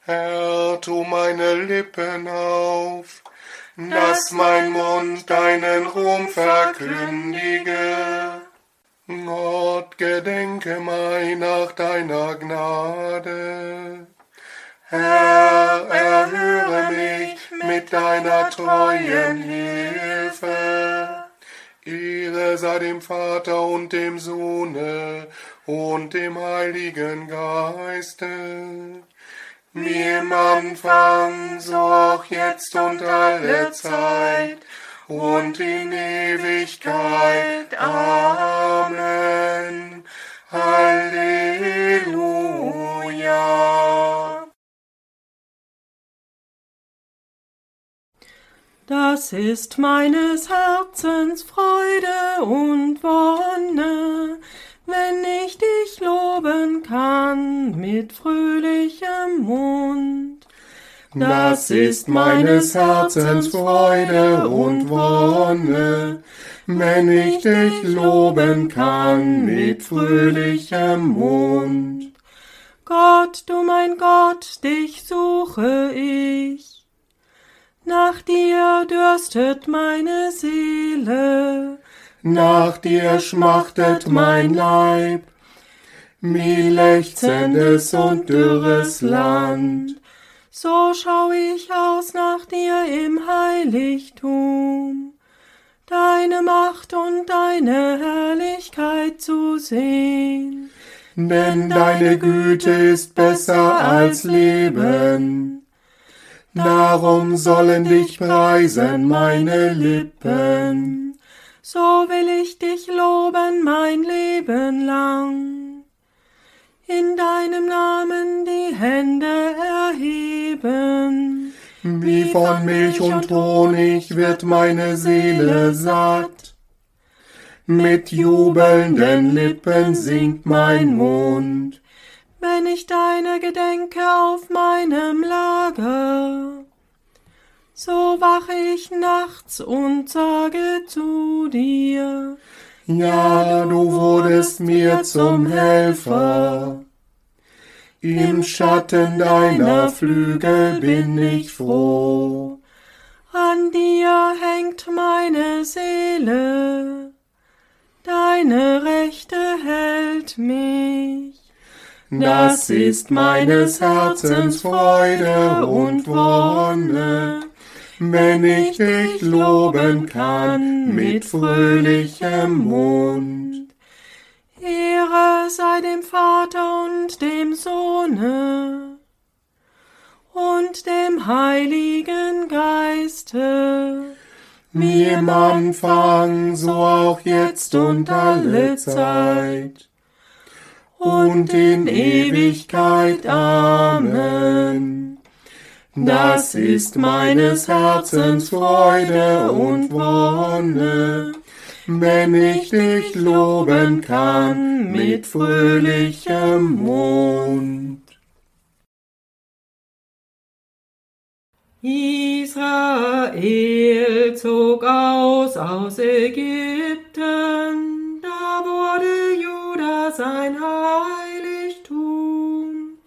Herr, tu meine Lippen auf, dass mein Mund deinen Ruhm verkündige. Gott, gedenke mein nach deiner Gnade. Herr, erhöre mich mit deiner treuen Hilfe. Ehre sei dem Vater und dem Sohne und dem Heiligen Geiste, wie im Anfang, so auch jetzt und alle Zeit und in Ewigkeit. Amen. Halleluja. Das ist meines Herzens Freude und Wonne, wenn ich dich loben kann mit fröhlichem Mund. Das ist meines Herzens Freude und Wonne, wenn ich dich loben kann mit fröhlichem Mund. Gott, du mein Gott, dich suche ich. Nach dir dürstet meine Seele, nach dir schmachtet mein Leib, wie lechzendes und dürres Land. So schau ich aus nach dir im Heiligtum, deine Macht und deine Herrlichkeit zu sehen. Denn deine Güte ist besser als Leben. Darum sollen dich preisen meine Lippen. So will ich dich loben mein Leben lang. In deinem Namen die Hände erheben. Wie von Milch und Honig wird meine Seele satt. Mit jubelnden Lippen singt mein Mund. Wenn ich deine gedenke auf meinem Lager, so wache ich nachts und sage zu dir, ja, du wurdest mir zum Helfer. Im Schatten deiner Flügel bin ich froh. An dir hängt meine Seele, deine Rechte hält mich. Das ist meines Herzens Freude und Wonne, wenn ich dich loben kann mit fröhlichem Mund. Ehre sei dem Vater und dem Sohne und dem Heiligen Geiste, wie im Anfang, so auch jetzt und alle Zeit und in Ewigkeit. Amen. Das ist meines Herzens Freude und Wonne, wenn ich dich loben kann mit fröhlichem Mund. Israel zog aus Ägypten, da wurde Juda sein Heiligtum.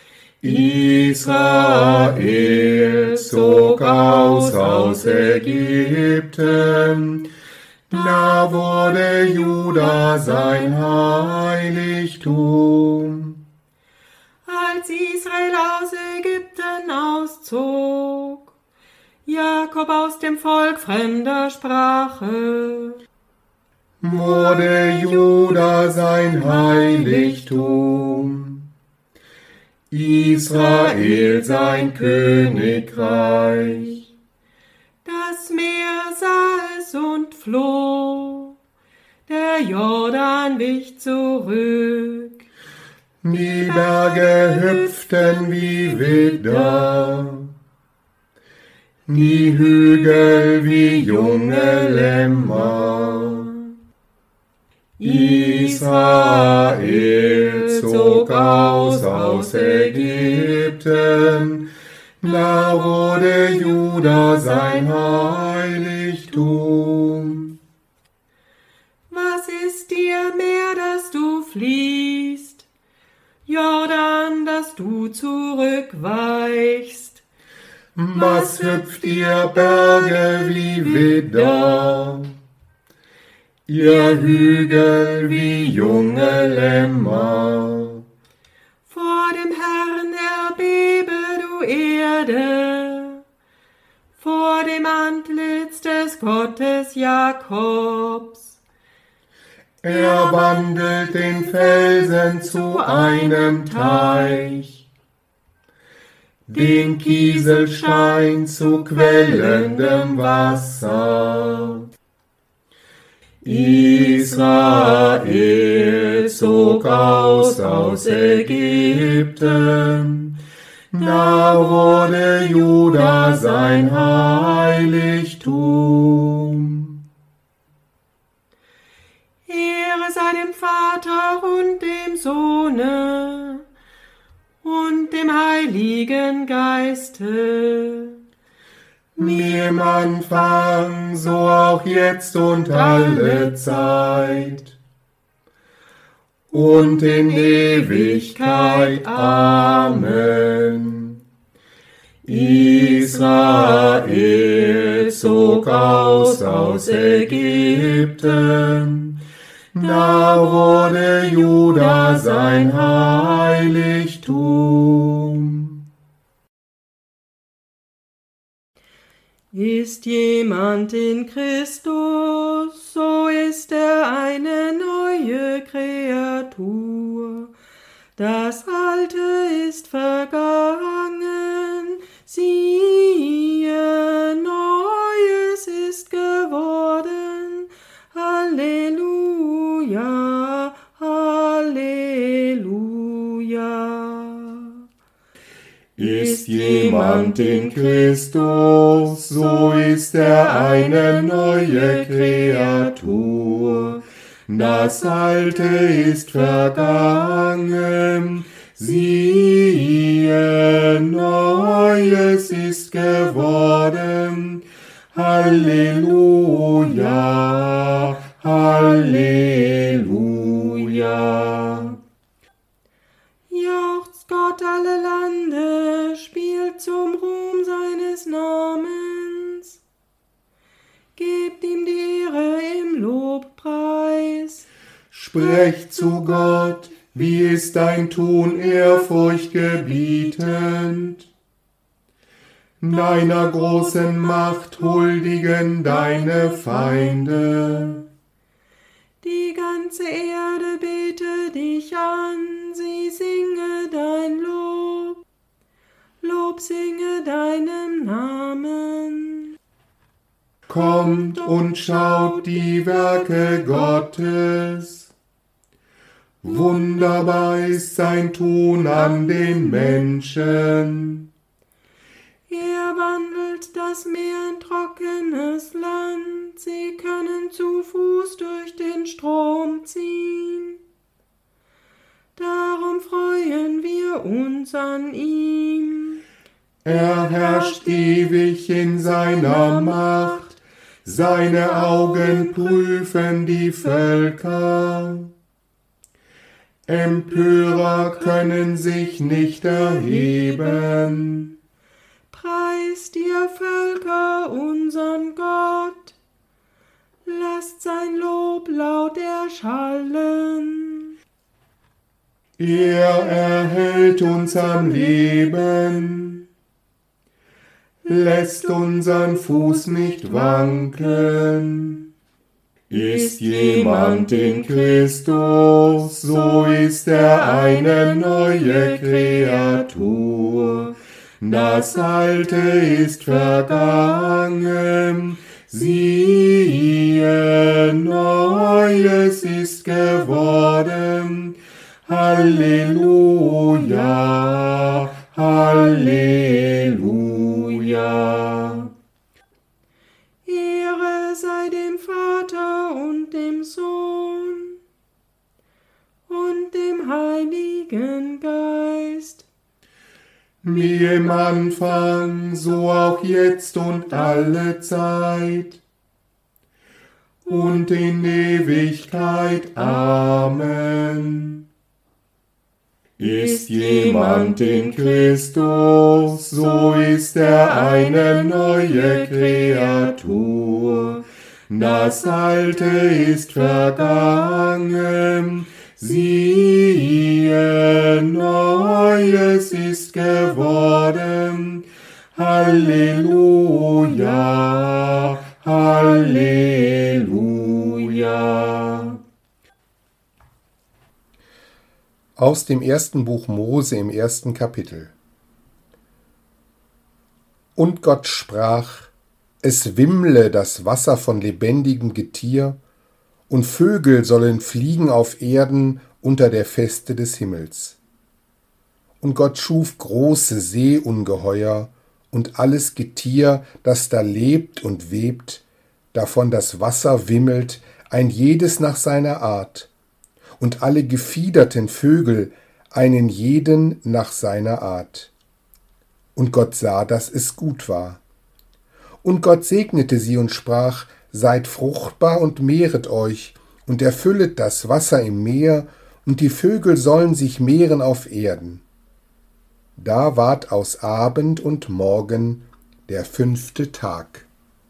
Israel zog aus Ägypten, da wurde Juda sein Heiligtum. Als Israel aus Ägypten auszog, Jakob aus dem Volk fremder Sprache, wurde Juda sein Heiligtum. Israel sein Königreich. Das Meer sah es und floh, der Jordan wich zurück. Die Berge hüpften wie Widder, die Hügel wie junge Lämmer. Israel zog aus Ägypten, da wurde Juda sein Heiligtum. Was ist dir mehr, dass du fliehst, Jordan, dass du zurückweichst. Was hüpft ihr Berge wie Widder, ihr Hügel wie junge Lämmer? Vor dem Herrn erbebe, du Erde, vor dem Antlitz des Gottes Jakobs. Er wandelt den Felsen zu einem Teich, den Kieselstein zu quellendem Wasser. Israel zog aus Ägypten, da wurde Juda sein Heiligtum. Ehre sei dem Vater und dem Sohne und dem Heiligen Geiste, Wie im Anfang, so auch jetzt und alle Zeit und in Ewigkeit. Amen. Israel zog aus Ägypten, da wurde Juda sein Heiligtum. Ist jemand in Christus, so ist er eine neue Kreatur. Das Alte ist vergangen, siehe, Neues ist geworden. Halleluja, Halleluja. Ist jemand in Christus, so ist er eine neue Kreatur. Das Alte ist vergangen, siehe, Neues ist geworden. Halleluja, Halleluja. Jauchzt Gott alle Lande, spielt zum Ruhm seines Namens. Gebt ihm die Ehre im Lobpreis. Sprecht zu Gott, wie ist dein Tun ehrfurchtgebietend. Deiner großen Macht huldigen deine Feinde. Die ganze Erde bete dich an, sie singe dein Lob. Lob singe deinem Namen. Kommt und schaut die Werke Gottes. Wunderbar ist sein Tun an den Menschen. Er wandelt das Meer in trockenes Land, sie können zu Fuß durch den Strom ziehen. Darum freuen wir uns an ihm. Er herrscht ewig in seiner Macht, seine Augen prüfen die Völker. Empörer können sich nicht erheben. Preist ihr Völker unsern Gott, lasst sein Lob laut erschallen. Er erhält uns am Leben, lässt unseren Fuß nicht wanken. Ist jemand in Christus, so ist er eine neue Kreatur. Das Alte ist vergangen, siehe, Neues ist geworden. Halleluja, Halleluja. Ehre sei dem Vater und dem Sohn und dem Heiligen Geist. Wie im Anfang, so auch jetzt und alle Zeit und in Ewigkeit. Amen. Ist jemand in Christus, so ist er eine neue Kreatur. Das Alte ist vergangen, siehe, Neues ist geworden. Halleluja, Halleluja. Aus dem ersten Buch Mose im 1. Kapitel. Und Gott sprach: Es wimmle das Wasser von lebendigem Getier, und Vögel sollen fliegen auf Erden unter der Feste des Himmels. Und Gott schuf große Seeungeheuer und alles Getier, das da lebt und webt, davon das Wasser wimmelt, ein jedes nach seiner Art, und alle gefiederten Vögel, einen jeden nach seiner Art. Und Gott sah, dass es gut war. Und Gott segnete sie und sprach: Seid fruchtbar und mehret euch und erfüllet das Wasser im Meer, und die Vögel sollen sich mehren auf Erden. Da ward aus Abend und Morgen der 5. Tag.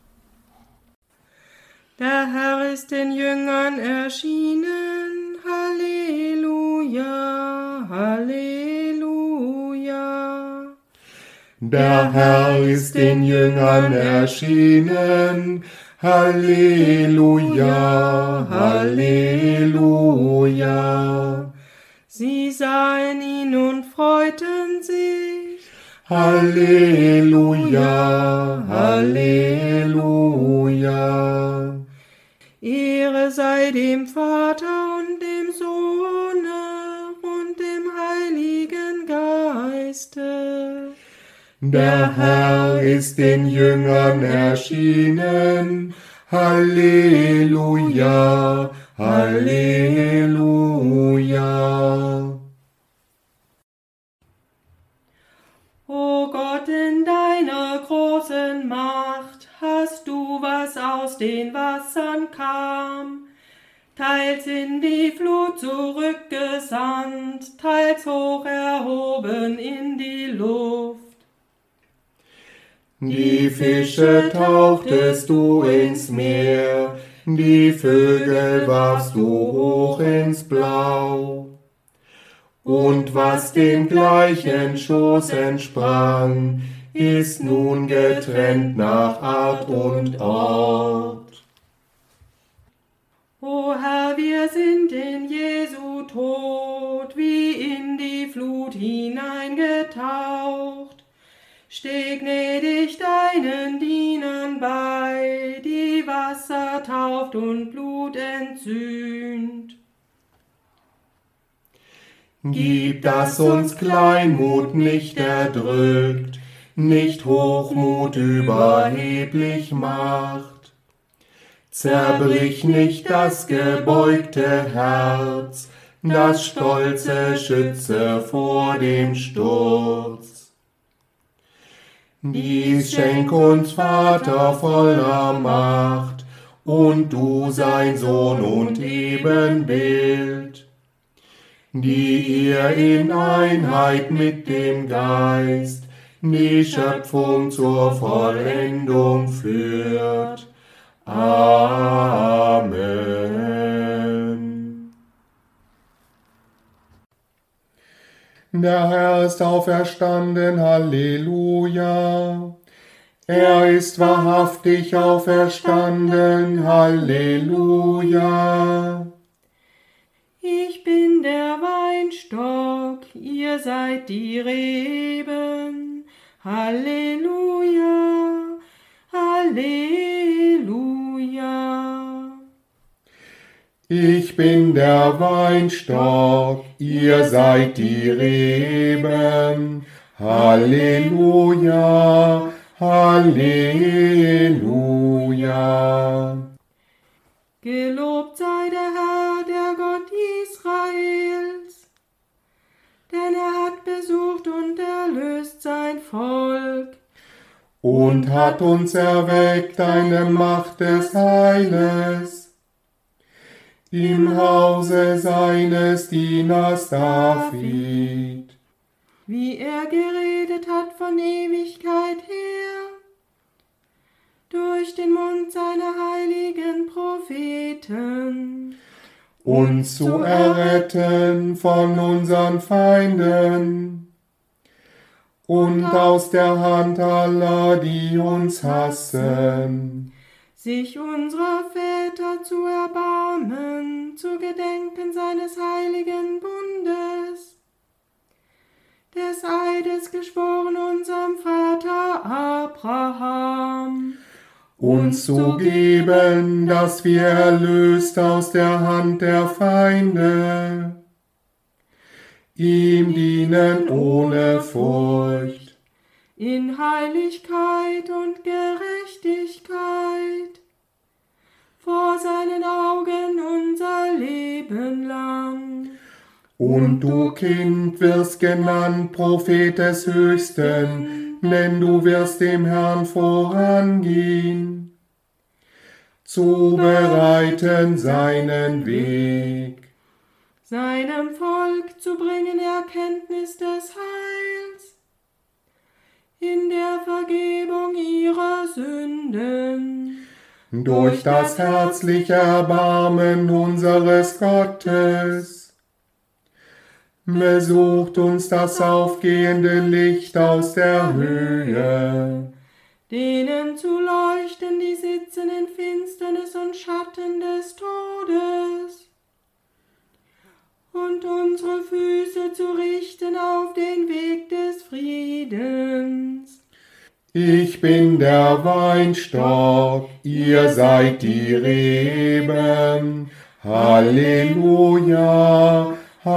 Der Herr ist den Jüngern erschienen. Halleluja, Halleluja. Der Herr ist den Jüngern erschienen. Halleluja, Halleluja. Sie sahen ihn und freuten sich. Halleluja, Halleluja. Ehre sei dem Vater und dem Sohne und dem Heiligen Geiste. Der Herr ist den Jüngern erschienen. Halleluja, Halleluja. O Gott, in deiner großen Macht hast du, was aus den Wassern kam, teils in die Flut zurückgesandt, teils hoch erhoben in die Luft. Die Fische tauchtest du ins Meer, die Vögel warfst du hoch ins Blau. Und was dem gleichen Schoß entsprang, ist nun getrennt nach Art und Ort. O Herr, wir sind in Jesu Tod, wie in die Flut hineingetaucht. Steh gnädig deinen Dienern bei, die Wasser tauft und Blut entsühnt. Gib, dass uns Kleinmut nicht erdrückt, nicht Hochmut überheblich macht. Zerbrich nicht das gebeugte Herz, das Stolze schütze vor dem Sturz. Dies schenk uns, Vater voller Macht, und du sein Sohn und Ebenbild, die ihr in Einheit mit dem Geist die Schöpfung zur Vollendung führt. Amen. Der Herr ist auferstanden, Halleluja. Er ist wahrhaftig auferstanden, Halleluja. Ich bin der Weinstock, ihr seid die Reben. Halleluja, Halleluja. Ich bin der Weinstock, ihr seid die Reben. Halleluja, Halleluja. Gelobt sei der Herr, der Gott Israels, denn er hat besucht und erlöst sein Volk. Und hat uns erweckt eine Macht des Heiles. im Hause seines Dieners David. Wie er geredet hat von Ewigkeit her, durch den Mund seiner heiligen Propheten, uns zu erretten von unseren Feinden und aus der Hand aller, die uns hassen, sich unserer Väter zu erbarmen, zu gedenken seines heiligen Bundes, des Eides geschworen unserem Vater Abraham, uns zu geben, dass wir erlöst aus der Hand der Feinde, ihm dienen ohne Furcht, in Heiligkeit und Gerechtigkeit, vor seinen Augen unser Leben lang. Und du, Kind, wirst genannt Prophet des Höchsten, denn du wirst dem Herrn vorangehen, zu bereiten seinen Weg, seinem Volk zu bringen Erkenntnis des Heils, in der Vergebung ihrer Sünden, durch das herzliche Erbarmen unseres Gottes. Besucht uns das aufgehende Licht aus der Höhe, denen zu leuchten, die sitzen in Finsternis und Schatten des Todes, und unsere Füße zu richten auf den Weg des Friedens. Ich bin der Weinstock, ihr seid die Reben. Halleluja,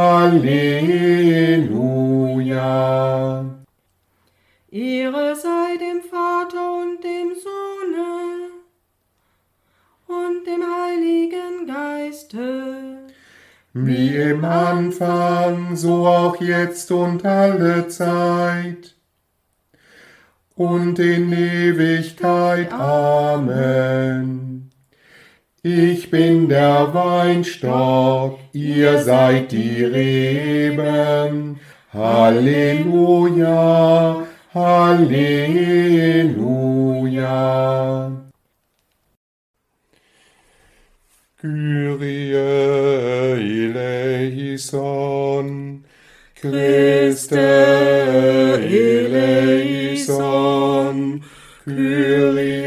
Halleluja. Ehre sei dem Vater und dem Sohne und dem Heiligen Geiste, wie im Anfang, so auch jetzt und alle Zeit und in Ewigkeit. Amen. Ich bin der Weinstock, ihr seid die Reben. Halleluja, Halleluja. Kyrie eleison, Christe eleison, Kyrie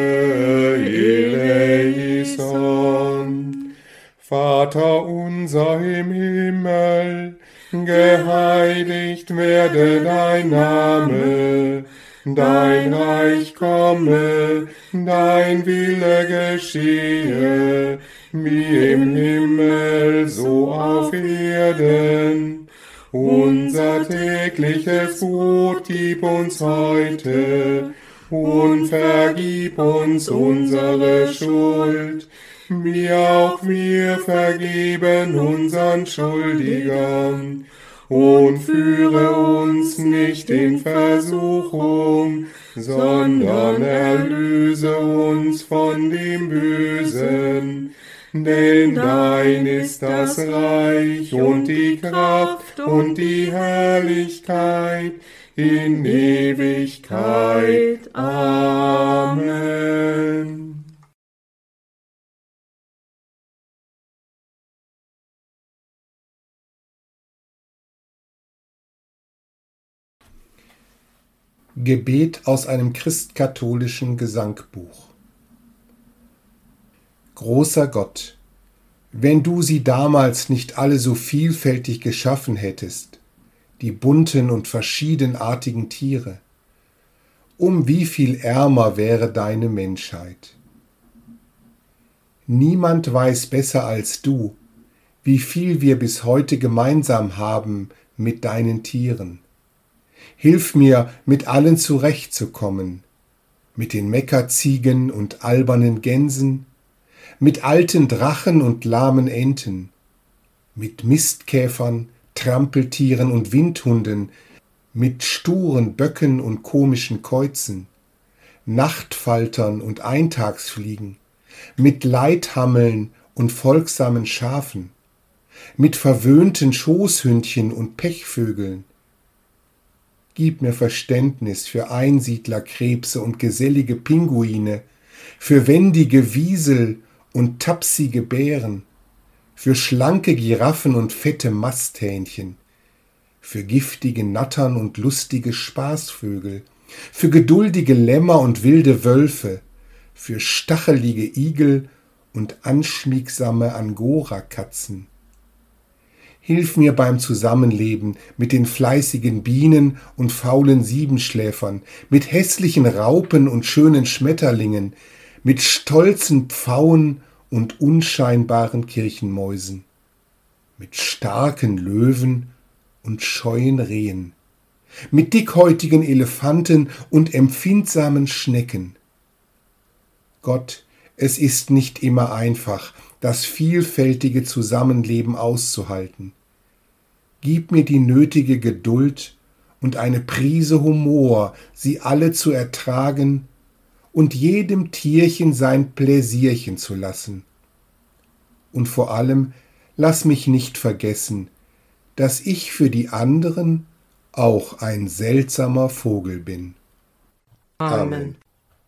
eleison. Vater unser im Himmel, geheiligt werde dein Name, dein Reich komme, dein Wille geschehe, wie im Himmel, so auf Erden. Unser tägliches Brot gib uns heute und vergib uns unsere Schuld, wie auch wir vergeben unseren Schuldigern. Und führe uns nicht in Versuchung, sondern erlöse uns von dem Bösen. Denn dein ist das Reich und die Kraft und die Herrlichkeit in Ewigkeit. Amen. Gebet aus einem christkatholischen Gesangbuch. Großer Gott, wenn du sie damals nicht alle so vielfältig geschaffen hättest, die bunten und verschiedenartigen Tiere, um wie viel ärmer wäre deine Menschheit. Niemand weiß besser als du, wie viel wir bis heute gemeinsam haben mit deinen Tieren. Hilf mir, mit allen zurechtzukommen, mit den Meckerziegen und albernen Gänsen, mit alten Drachen und lahmen Enten, mit Mistkäfern, Trampeltieren und Windhunden, mit sturen Böcken und komischen Käuzen, Nachtfaltern und Eintagsfliegen, mit Leithammeln und folgsamen Schafen, mit verwöhnten Schoßhündchen und Pechvögeln. Gib mir Verständnis für Einsiedlerkrebse und gesellige Pinguine, für wendige Wiesel und tapsige Bären, für schlanke Giraffen und fette Masthähnchen, für giftige Nattern und lustige Spaßvögel, für geduldige Lämmer und wilde Wölfe, für stachelige Igel und anschmiegsame Angorakatzen. Hilf mir beim Zusammenleben mit den fleißigen Bienen und faulen Siebenschläfern, mit hässlichen Raupen und schönen Schmetterlingen, mit stolzen Pfauen und unscheinbaren Kirchenmäusen, mit starken Löwen und scheuen Rehen, mit dickhäutigen Elefanten und empfindsamen Schnecken. Gott, es ist nicht immer einfach, das vielfältige Zusammenleben auszuhalten. Gib mir die nötige Geduld und eine Prise Humor, sie alle zu ertragen und jedem Tierchen sein Pläsierchen zu lassen. Und vor allem lass mich nicht vergessen, dass ich für die anderen auch ein seltsamer Vogel bin. Amen.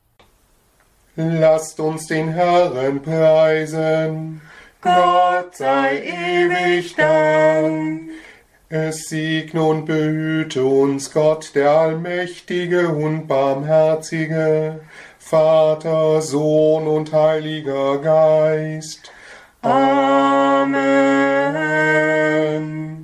Lasst uns den Herrn preisen, Gott sei ewig Dank. es segne und behüte uns Gott, der Allmächtige und Barmherzige, Vater, Sohn und Heiliger Geist. Amen.